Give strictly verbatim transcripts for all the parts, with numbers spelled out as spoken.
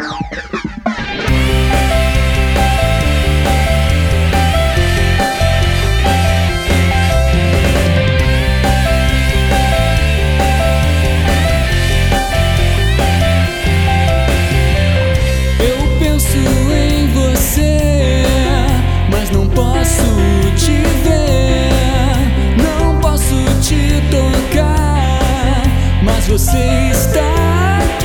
Você está aqui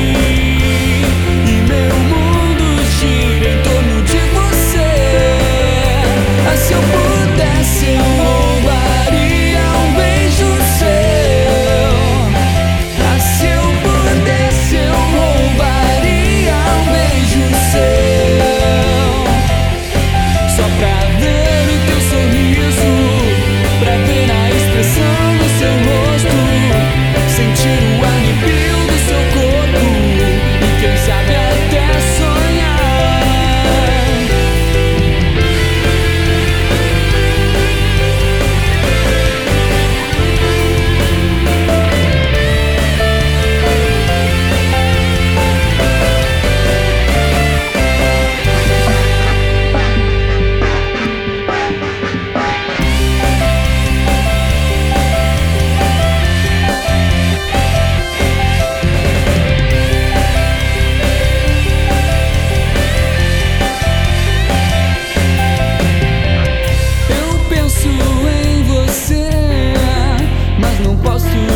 e meu mundo gira em torno de você. Ah, se eu pudesse, eu roubaria um beijo seu. Ah, se eu pudesse, eu roubaria um beijo seu. Só pra ver o teu sorriso, pra ver a expressão do seu rosto, sentir o arrepio do seu corpo e quem sabe até sonhar.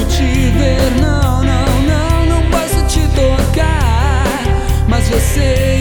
Te ver, não, não, não, não posso te tocar, mas você